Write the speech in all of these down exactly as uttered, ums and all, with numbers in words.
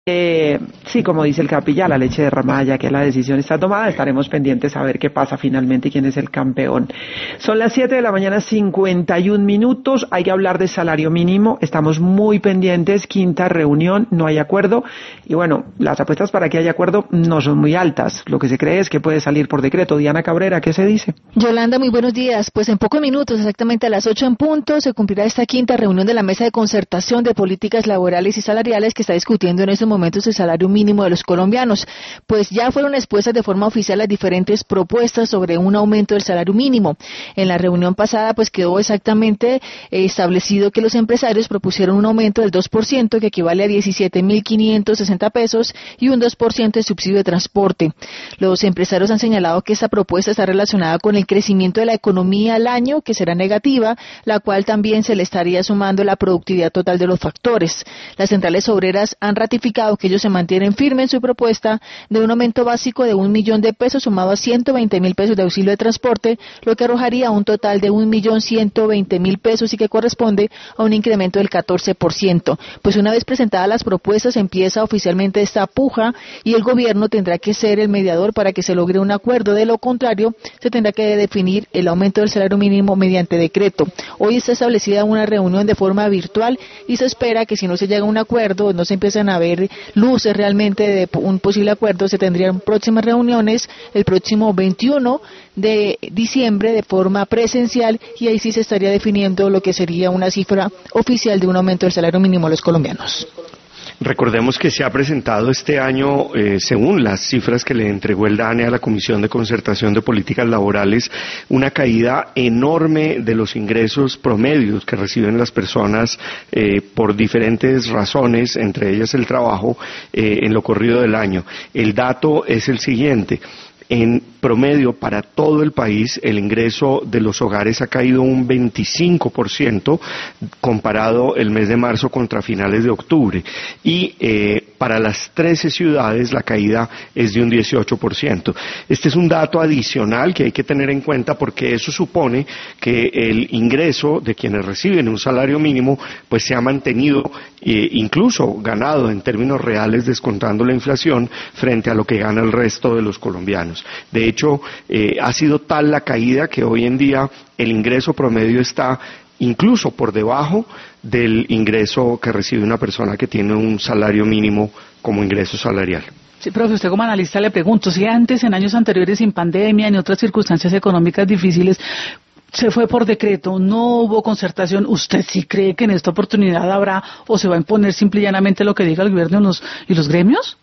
Eh, sí, como dice el capilla, la leche derramada, ya que la decisión está tomada, estaremos pendientes a ver qué pasa finalmente y quién es el campeón. Son las siete de la mañana, cincuenta y un minutos, hay que hablar de salario mínimo, estamos muy pendientes, quinta reunión, no hay acuerdo, y bueno, las apuestas para que haya acuerdo no son muy altas, lo que se cree es que puede salir por decreto. Diana Cabrera, ¿qué se dice? Yolanda, muy buenos días. Pues en pocos minutos, exactamente a las ocho en punto, se cumplirá esta quinta reunión de la Mesa de Concertación de Políticas Laborales y Salariales que está discutiendo en estos momentos el salario mínimo de los colombianos. Pues ya fueron expuestas de forma oficial las diferentes propuestas sobre un aumento del salario mínimo. En la reunión pasada pues quedó exactamente eh, establecido que los empresarios propusieron un aumento del dos por ciento que equivale a diecisiete mil quinientos sesenta pesos y un dos por ciento de subsidio de transporte. Los empresarios han señalado que esta propuesta está relacionada con el crecimiento de la economía al año, que será negativa, la cual también se le estaría sumando la productividad total de los factores. Las centrales obreras han ratificado que ellos se mantienen firmes en su propuesta de un aumento básico de un millón de pesos sumado a ciento veinte mil pesos de auxilio de transporte, lo que arrojaría un total de un millón ciento veinte mil pesos y que corresponde a un incremento del catorce por ciento. Pues una vez presentadas las propuestas empieza oficialmente esta puja y el gobierno tendrá que ser el mediador para que se logre un acuerdo. De lo contrario, se tendrá que definir el aumento del salario mínimo mediante decreto. Hoy está establecida una reunión de forma virtual y se espera que si no se llega a un acuerdo, no se empiezan a ver luces realmente de un posible acuerdo, se tendrían próximas reuniones el próximo veintiuno de diciembre de forma presencial y ahí sí se estaría definiendo lo que sería una cifra oficial de un aumento del salario mínimo a los colombianos. Recordemos que se ha presentado este año, eh, según las cifras que le entregó el DANE a la Comisión de Concertación de Políticas Laborales, una caída enorme de los ingresos promedios que reciben las personas eh, por diferentes razones, entre ellas el trabajo, eh, en lo corrido del año. El dato es el siguiente. En promedio, para todo el país, el ingreso de los hogares ha caído un veinticinco por ciento comparado el mes de marzo contra finales de octubre. Y eh, para las trece ciudades la caída es de un dieciocho por ciento. Este es un dato adicional que hay que tener en cuenta porque eso supone que el ingreso de quienes reciben un salario mínimo pues se ha mantenido, eh, incluso ganado en términos reales, descontando la inflación frente a lo que gana el resto de los colombianos. De hecho, eh, ha sido tal la caída que hoy en día el ingreso promedio está incluso por debajo del ingreso que recibe una persona que tiene un salario mínimo como ingreso salarial. Sí, profe, usted como analista le pregunto, si antes, en años anteriores, sin pandemia, en otras circunstancias económicas difíciles, se fue por decreto, no hubo concertación, ¿usted sí cree que en esta oportunidad habrá o se va a imponer simple y llanamente lo que diga el gobierno y los, y los gremios?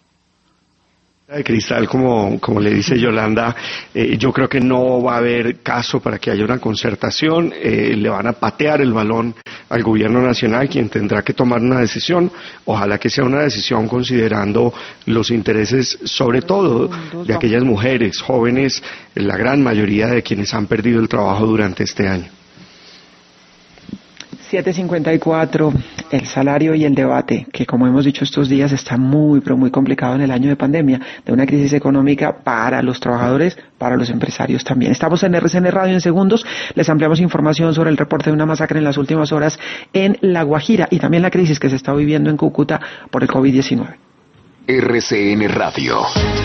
De cristal, como, como le dice Yolanda, eh, yo creo que no va a haber caso para que haya una concertación, eh, le van a patear el balón al gobierno nacional, quien tendrá que tomar una decisión, ojalá que sea una decisión considerando los intereses, sobre todo, de aquellas mujeres jóvenes, la gran mayoría de quienes han perdido el trabajo durante este año. siete cincuenta y cuatro, el salario y el debate, que como hemos dicho estos días está muy, pero muy complicado en el año de pandemia, de una crisis económica para los trabajadores, para los empresarios también. Estamos en R C N Radio en segundos, les ampliamos información sobre el reporte de una masacre en las últimas horas en La Guajira y también la crisis que se está viviendo en Cúcuta por el COVID diecinueve. R C N Radio.